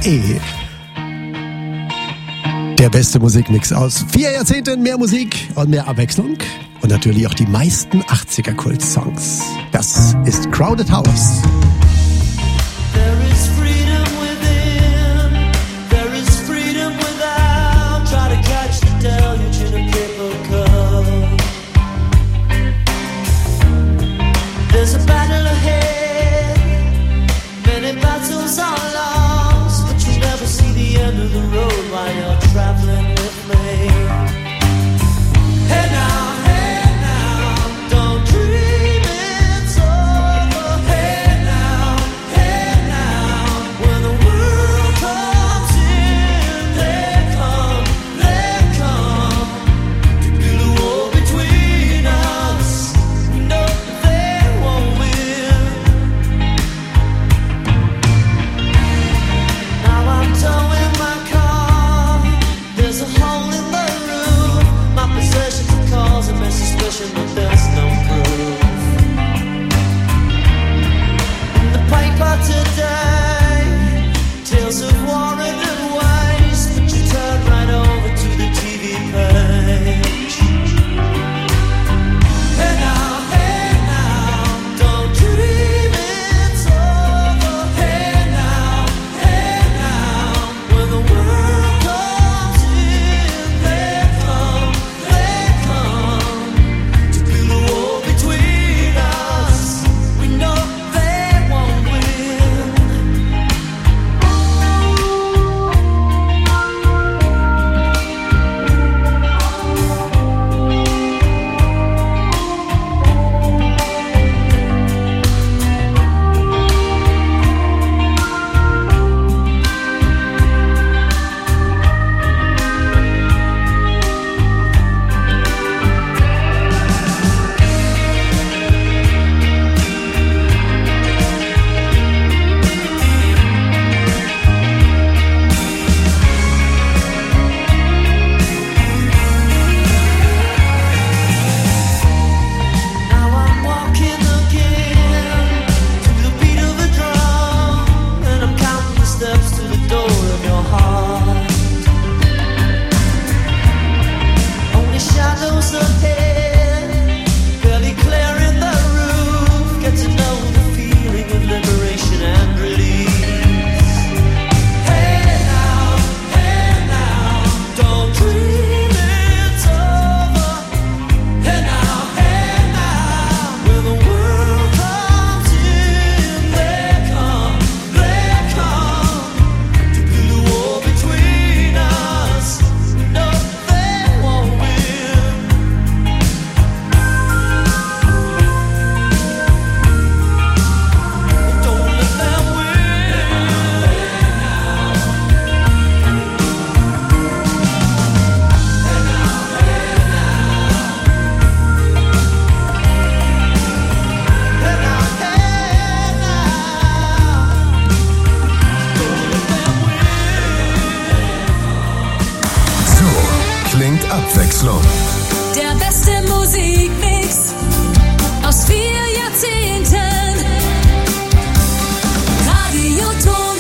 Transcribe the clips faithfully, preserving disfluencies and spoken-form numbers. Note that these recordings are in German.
E. Der beste Musikmix aus vier Jahrzehnten, mehr Musik und mehr Abwechslung. Und natürlich auch die meisten achtziger-Kult-Songs. Das ist Crowded House. There's a battle ahead, many battles are lost, but you never see the end of the road while you're traveling with me. Hey now, hey now, don't dream it's over. Hey now, hey now, when the world comes in, they come, they come to build a wall between us. We know they won't win. Now I'm towing my car. There's a hole in the roof. My possessions are causing me suspicion, but there's no proof. In the paper today, tales of war and waste, but you turn right over to the T V page. Hey now, hey now, don't dream it's over. Hey now, hey now, when the world comes in, they come, they come to build a wall between us. We know they won't win. Now I'm walking again to the beat of a drum, and I'm counting the steps to the door of your heart. Only shadows ahead, barely clearing the roof. Get to know the feeling of liberation and release. Hey now, hey now, don't dream it's over. Hey now, hey now, when the world comes in, they come, they come to build a wall between us. No, they won't win. Don't let them win. Hey now, hey now, don't let them win. So klingt Abwechslung. Der beste Musikmix aus vier Jahrzehnten. Radioton.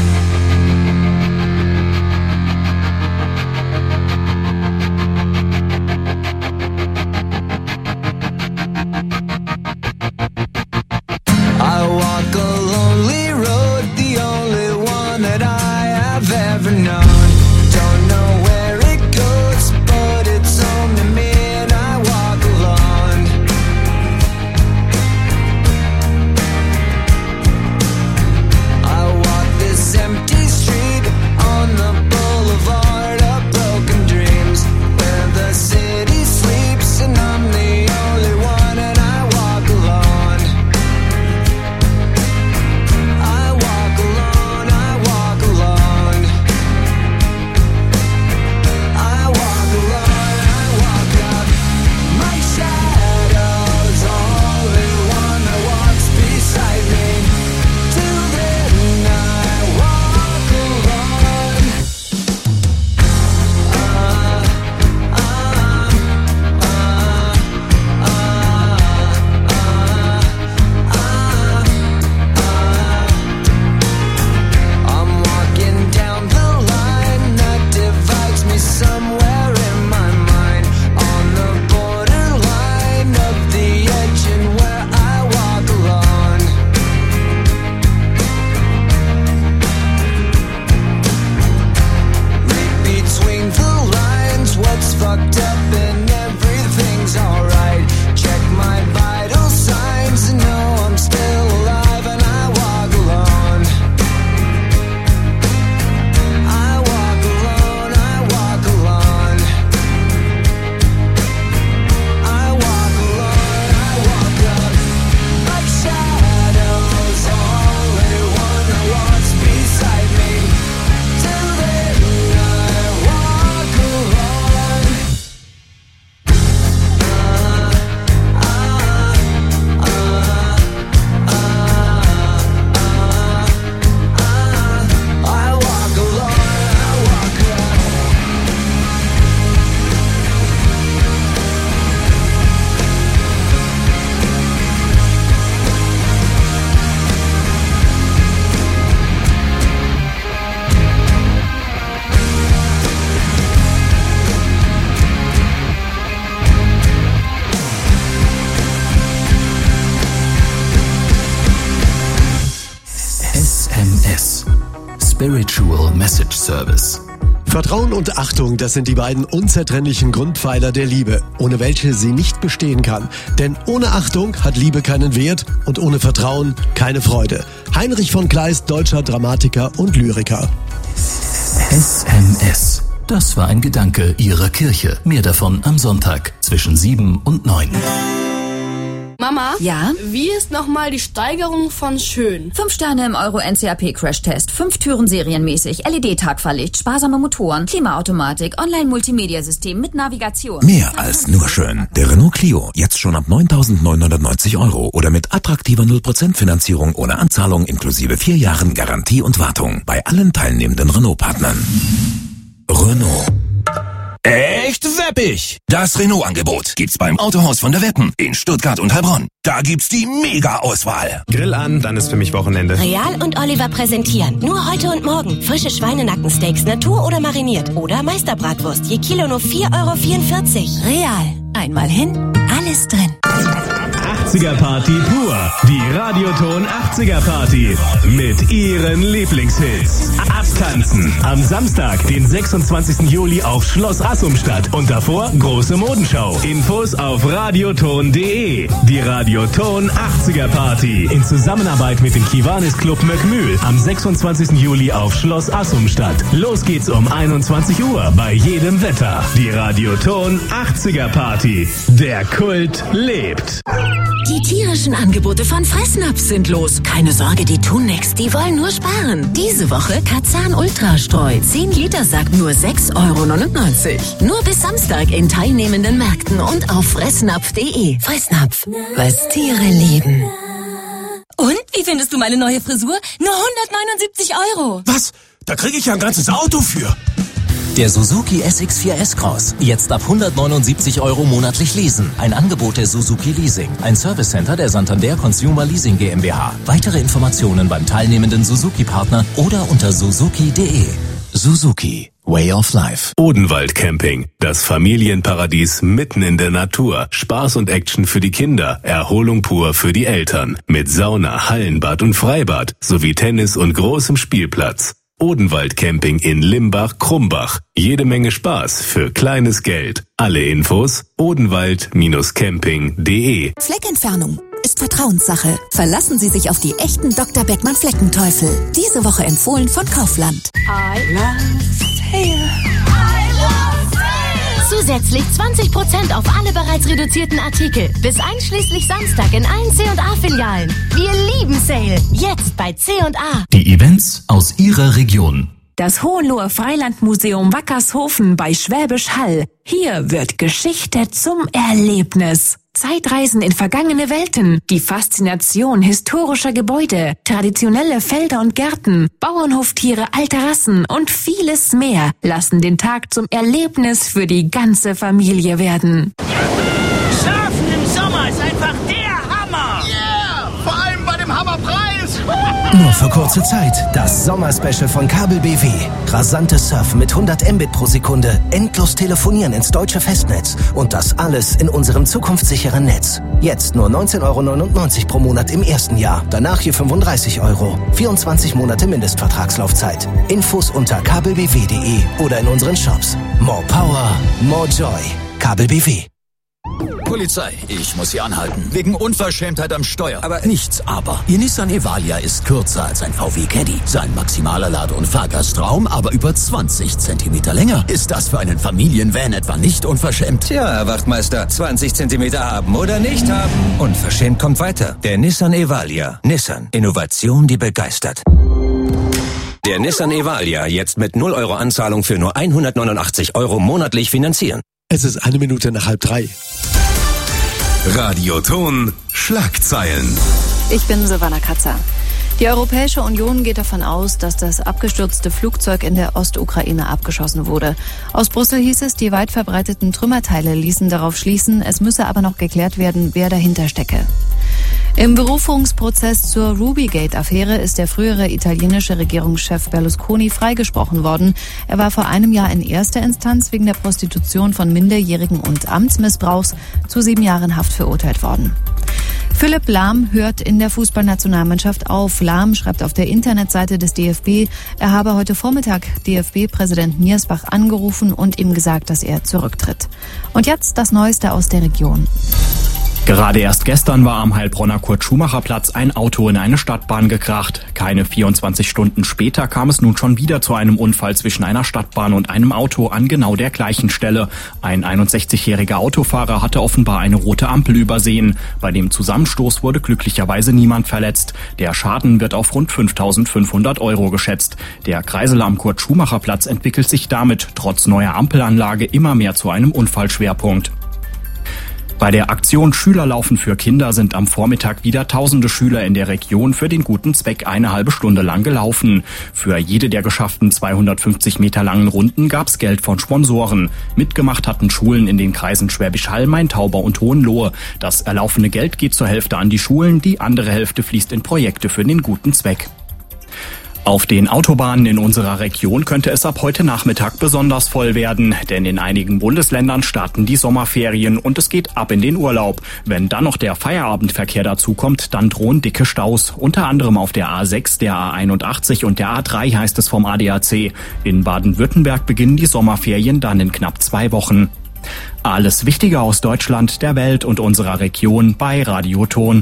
I walk a lonely road, the only one that I have ever known. Don't know where it goes, but it's home to me and I walk alone. I walk this empty street on the boulevard of broken dreams, where the city sleeps and I'm the only one and I walk alone. I walk alone, I walk alone. Spiritual Message Service. Vertrauen und Achtung, das sind die beiden unzertrennlichen Grundpfeiler der Liebe, ohne welche sie nicht bestehen kann. Denn ohne Achtung hat Liebe keinen Wert und ohne Vertrauen keine Freude. Heinrich von Kleist, deutscher Dramatiker und Lyriker. S M S. Das war ein Gedanke Ihrer Kirche. Mehr davon am Sonntag zwischen sieben und neun. Mama? Ja? Wie ist nochmal die Steigerung von schön? Fünf Sterne im Euro-N C A P-Crashtest, fünf Türen serienmäßig, L E D-Tagfahrlicht, sparsame Motoren, Klimaautomatik, Online-Multimedia-System mit Navigation. Mehr als nur schön. Der Renault Clio, jetzt schon ab neuntausendneunhundertneunzig Euro oder mit attraktiver null Prozent Finanzierung ohne Anzahlung inklusive vier Jahren Garantie und Wartung bei allen teilnehmenden Renault-Partnern. Renault. Echt weppig! Das Renault-Angebot gibt's beim Autohaus von der Weppen in Stuttgart und Heilbronn. Da gibt's die Mega-Auswahl. Grill an, dann ist für mich Wochenende. Real und Oliver präsentieren. Nur heute und morgen. Frische Schweinenackensteaks, Natur oder mariniert. Oder Meisterbratwurst. Je Kilo nur vier Euro vierundvierzig. Real. Einmal hin, alles drin. achtziger Party pur. Die Radioton achtziger Party. Mit ihren Lieblingshits. Abtanzen. Am Samstag, den sechsundzwanzigsten Juli auf Schloss Assumstadt. Und davor große Modenschau. Infos auf radioton punkt de. Die Radioton achtziger Party. In Zusammenarbeit mit dem Kiwanis Club Möckmühl. Am sechsundzwanzigsten Juli auf Schloss Assumstadt. Los geht's um einundzwanzig Uhr bei jedem Wetter. Die Radioton achtziger Party. Der Kult lebt. Die tierischen Angebote von Fressnapf sind los. Keine Sorge, die tun nix, die wollen nur sparen. Diese Woche Kazan Ultrastreu. zehn Liter Sack nur sechs Euro neunundneunzig. Nur bis Samstag in teilnehmenden Märkten und auf fressnapf punkt de. Fressnapf, was Tiere lieben. Und, wie findest du meine neue Frisur? Nur hundertneunundsiebzig Euro. Was? Da kriege ich ja ein ganzes Auto für. Der Suzuki S X vier S-Cross. Jetzt ab hundertneunundsiebzig Euro monatlich leasen. Ein Angebot der Suzuki Leasing. Ein Servicecenter der Santander Consumer Leasing GmbH. Weitere Informationen beim teilnehmenden Suzuki-Partner oder unter suzuki punkt de. Suzuki. Way of Life. Odenwald Camping. Das Familienparadies mitten in der Natur. Spaß und Action für die Kinder. Erholung pur für die Eltern. Mit Sauna, Hallenbad und Freibad. Sowie Tennis und großem Spielplatz. Odenwald Camping in Limbach-Krumbach. Jede Menge Spaß für kleines Geld. Alle Infos odenwald Camping punkt de. Fleckentfernung ist Vertrauenssache. Verlassen Sie sich auf die echten Doktor Beckmann Fleckenteufel. Diese Woche empfohlen von Kaufland. I love sale. I love sale. Zusätzlich zwanzig Prozent auf alle bereits reduzierten Artikel. Bis einschließlich Samstag in allen C und A-Filialen. Wir lieben Sale. Jetzt bei C und A. Die Events aus Ihrer Region. Das Hohenloher Freilandmuseum Wackershofen bei Schwäbisch Hall. Hier wird Geschichte zum Erlebnis. Zeitreisen in vergangene Welten, die Faszination historischer Gebäude, traditionelle Felder und Gärten, Bauernhoftiere alter Rassen und vieles mehr lassen den Tag zum Erlebnis für die ganze Familie werden. Surfen im Sommer ist einfach der Hammer! Yeah! Vor allem bei dem Hammerpreis! Nur für kurze Zeit. Das Sommerspecial von Kabel B W. Rasantes Surfen mit hundert Mbit pro Sekunde, endlos telefonieren ins deutsche Festnetz und das alles in unserem zukunftssicheren Netz. Jetzt nur neunzehn Euro neunundneunzig pro Monat im ersten Jahr. Danach je fünfunddreißig Euro. vierundzwanzig Monate Mindestvertragslaufzeit. Infos unter kabel b w punkt de oder in unseren Shops. More Power, more Joy. Kabel B W. Polizei, ich muss Sie anhalten. Wegen Unverschämtheit am Steuer. Aber nichts aber. Ihr Nissan Evalia ist kürzer als ein V W Caddy. Sein maximaler Lade- und Fahrgastraum aber über zwanzig Zentimeter länger. Ist das für einen Familienvan etwa nicht unverschämt? Tja, Herr Wachtmeister, zwanzig Zentimeter haben oder nicht haben. Unverschämt kommt weiter. Der Nissan Evalia. Nissan. Innovation, die begeistert. Der Nissan Evalia jetzt mit null Euro Anzahlung für nur hundertneunundachtzig Euro monatlich finanzieren. Es ist eine Minute nach halb drei. Radioton Schlagzeilen. Ich bin Silvana Katzer. Die Europäische Union geht davon aus, dass das abgestürzte Flugzeug in der Ostukraine abgeschossen wurde. Aus Brüssel hieß es, die weit verbreiteten Trümmerteile ließen darauf schließen, es müsse aber noch geklärt werden, wer dahinter stecke. Im Berufungsprozess zur Rubygate-Affäre ist der frühere italienische Regierungschef Berlusconi freigesprochen worden. Er war vor einem Jahr in erster Instanz wegen der Prostitution von Minderjährigen und Amtsmissbrauchs zu sieben Jahren Haft verurteilt worden. Philipp Lahm hört in der Fußballnationalmannschaft auf. Lahm schreibt auf der Internetseite des D F B, er habe heute Vormittag D F B-Präsident Miersbach angerufen und ihm gesagt, dass er zurücktritt. Und jetzt das Neueste aus der Region. Gerade erst gestern war am Heilbronner Kurt-Schumacher-Platz ein Auto in eine Stadtbahn gekracht. Keine vierundzwanzig Stunden später kam es nun schon wieder zu einem Unfall zwischen einer Stadtbahn und einem Auto an genau der gleichen Stelle. Ein einundsechzigjähriger Autofahrer hatte offenbar eine rote Ampel übersehen. Bei dem Zusammenstoß wurde glücklicherweise niemand verletzt. Der Schaden wird auf rund fünftausendfünfhundert Euro geschätzt. Der Kreisel am Kurt-Schumacher-Platz entwickelt sich damit trotz neuer Ampelanlage immer mehr zu einem Unfallschwerpunkt. Bei der Aktion Schülerlaufen für Kinder sind am Vormittag wieder tausende Schüler in der Region für den guten Zweck eine halbe Stunde lang gelaufen. Für jede der geschafften zweihundertfünfzig Meter langen Runden gab's Geld von Sponsoren. Mitgemacht hatten Schulen in den Kreisen Schwäbisch Hall, Main-Tauber und Hohenlohe. Das erlaufene Geld geht zur Hälfte an die Schulen, die andere Hälfte fließt in Projekte für den guten Zweck. Auf den Autobahnen in unserer Region könnte es ab heute Nachmittag besonders voll werden, denn in einigen Bundesländern starten die Sommerferien und es geht ab in den Urlaub. Wenn dann noch der Feierabendverkehr dazukommt, dann drohen dicke Staus, unter anderem auf der A sechs, der A einundachtzig und der A drei, heißt es vom A D A C. In Baden-Württemberg beginnen die Sommerferien dann in knapp zwei Wochen. Alles Wichtige aus Deutschland, der Welt und unserer Region bei Radio Ton.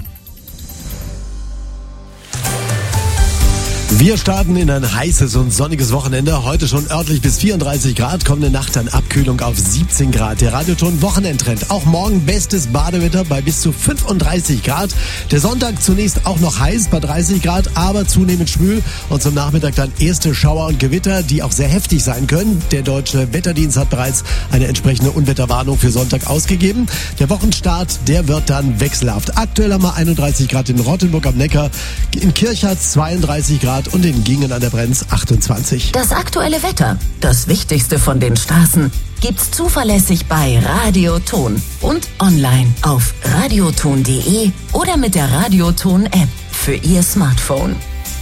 Wir starten in ein heißes und sonniges Wochenende. Heute schon örtlich bis vierunddreißig Grad, kommende Nacht dann Abkühlung auf siebzehn Grad. Der Radioton Wochenendtrend. Auch morgen bestes Badewetter bei bis zu fünfunddreißig Grad. Der Sonntag zunächst auch noch heiß bei dreißig Grad, aber zunehmend schwül. Und zum Nachmittag dann erste Schauer und Gewitter, die auch sehr heftig sein können. Der Deutsche Wetterdienst hat bereits eine entsprechende Unwetterwarnung für Sonntag ausgegeben. Der Wochenstart, der wird dann wechselhaft. Aktuell haben wir einunddreißig Grad in Rottenburg am Neckar, in Kirchhardt zweiunddreißig Grad und in Gingen an der Brenz achtundzwanzig. Das aktuelle Wetter, das Wichtigste von den Straßen, gibt's zuverlässig bei Radio Ton und online auf radioton punkt de oder mit der Radio Ton App für Ihr Smartphone.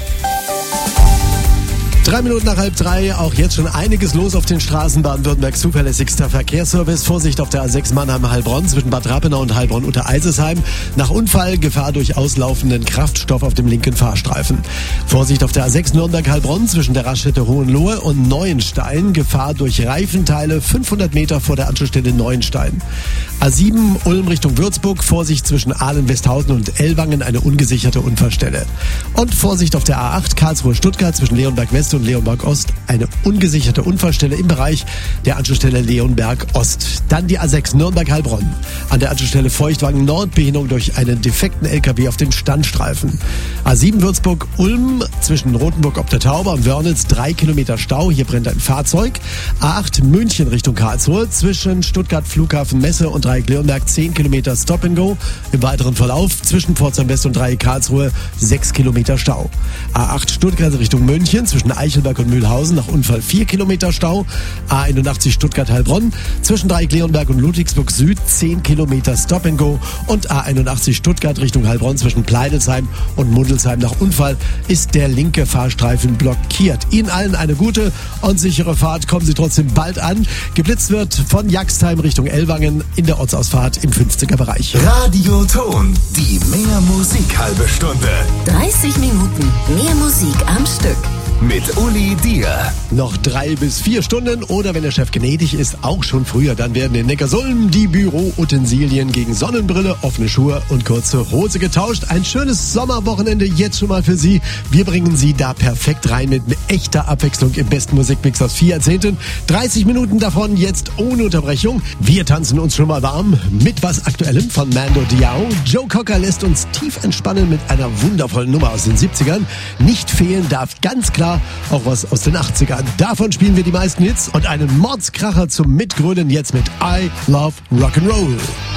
Drei Minuten nach halb drei, auch jetzt schon einiges los auf den Straßen. Baden-Württembergs zuverlässigster Verkehrsservice. Vorsicht auf der A sechs Mannheim-Heilbronn zwischen Bad Rappenau und Heilbronn unter Eisesheim. Nach Unfall Gefahr durch auslaufenden Kraftstoff auf dem linken Fahrstreifen. Vorsicht auf der A sechs Nürnberg-Heilbronn zwischen der Raststätte Hohenlohe und Neuenstein. Gefahr durch Reifenteile fünfhundert Meter vor der Anschlussstelle Neuenstein. A sieben Ulm Richtung Würzburg. Vorsicht zwischen Ahlen-Westhausen und Ellwangen, eine ungesicherte Unfallstelle. Und Vorsicht auf der A acht Karlsruhe-Stuttgart zwischen Leonberg-West und Leonberg-Ost, eine ungesicherte Unfallstelle im Bereich der Anschlussstelle Leonberg-Ost. Dann die A sechs Nürnberg-Heilbronn. An der Anschlussstelle Feuchtwagen Nord, Behinderung durch einen defekten L K W auf den Standstreifen. A sieben Würzburg-Ulm zwischen Rothenburg ob der Tauber und Wörnitz, drei Kilometer Stau, hier brennt ein Fahrzeug. A acht München Richtung Karlsruhe zwischen Stuttgart Flughafen Messe und Dreieck Leonberg, zehn Kilometer Stop and Go. Im weiteren Verlauf zwischen Pforzheim West und Dreieck Karlsruhe, sechs Kilometer Stau. A acht Stuttgart Richtung München zwischen Eichelberg und Mühlhausen, nach Unfall vier Kilometer Stau. A einundachtzig Stuttgart-Heilbronn zwischen Dreieck Leonberg und Ludwigsburg Süd, zehn Kilometer Stop and Go. Und A einundachtzig Stuttgart Richtung Heilbronn zwischen Pleidelsheim und Mundelsheim. Nach Unfall ist der linke Fahrstreifen blockiert. Ihnen allen eine gute und sichere Fahrt. Kommen Sie trotzdem bald an. Geblitzt wird von Jagstheim Richtung Ellwangen in der Ortsausfahrt im fünfziger Bereich. Radio Ton, die mehr Musik halbe Stunde. dreißig Minuten mehr Musik am Stück. Mit Uli Dier. Noch drei bis vier Stunden oder wenn der Chef gnädig ist, auch schon früher. Dann werden in Neckarsulm die Büroutensilien gegen Sonnenbrille, offene Schuhe und kurze Hose getauscht. Ein schönes Sommerwochenende jetzt schon mal für Sie. Wir bringen Sie da perfekt rein mit echter Abwechslung im besten Musikmix aus vier Jahrzehnten. dreißig Minuten davon jetzt ohne Unterbrechung. Wir tanzen uns schon mal warm mit was Aktuellem von Mando Diao. Joe Cocker lässt uns tief entspannen mit einer wundervollen Nummer aus den siebzigern. Nicht fehlen darf ganz klar auch was aus den achtzigern. Davon spielen wir die meisten Hits und einen Mordskracher zum Mitgrölen jetzt mit I Love Rock'n'Roll.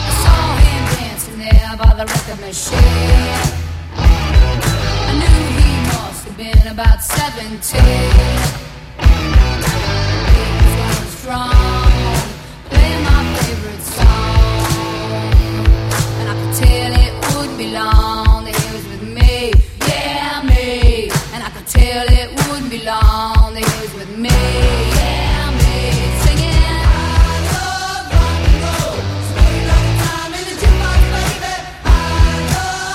Till it wouldn't be long, that he was with me, yeah, me, singing. I love rock and roll, spend a lot of time in the jukebox, baby. I love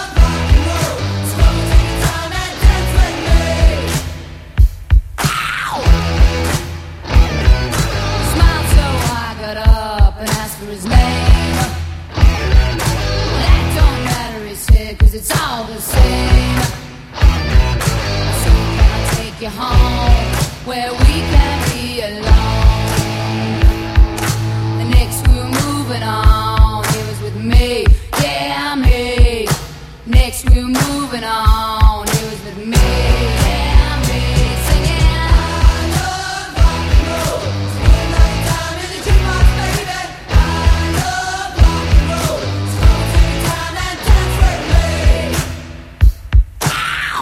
be alone. The next we were moving on, it was with me, yeah, me. Next we were moving on, it was with me, yeah, me. Singing, I love rock and roll. Spend all the time in the jukebox, baby. I love rock and roll. So take your time and dance with me. Ow!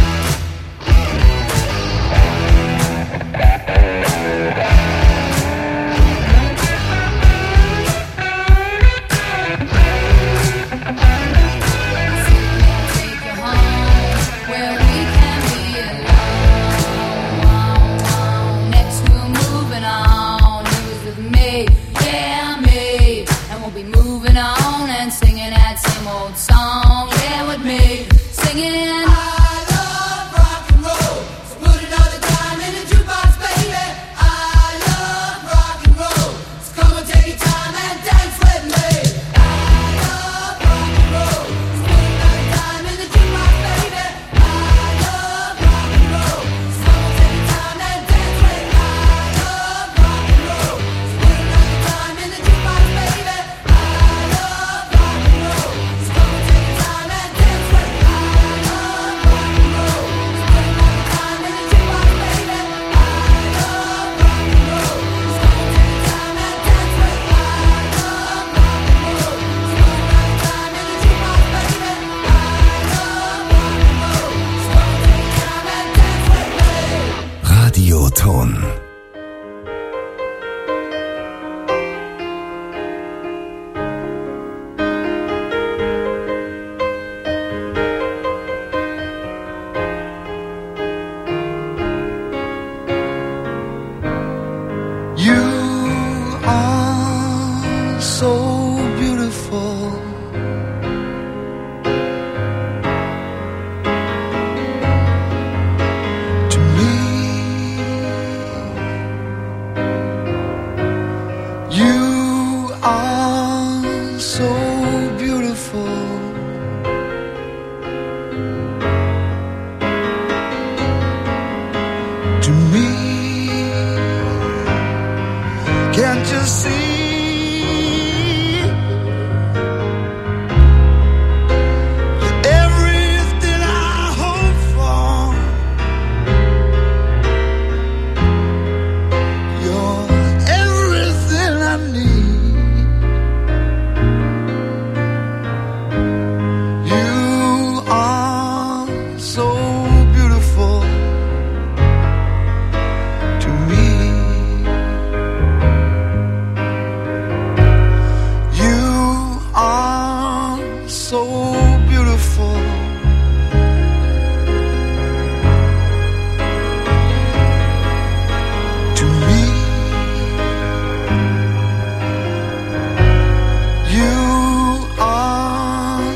Song, yeah, with me, singing. I love rock and roll, so put another dime in the jukebox, baby. I love rock and roll, so come and take your time and dance with me. I love rock and roll, so put another dime in the jukebox, baby. I love rock and roll, so come and take your time and dance with me. I love rock and roll, so put another dime in the jukebox, baby. I love rock and roll. Radioton.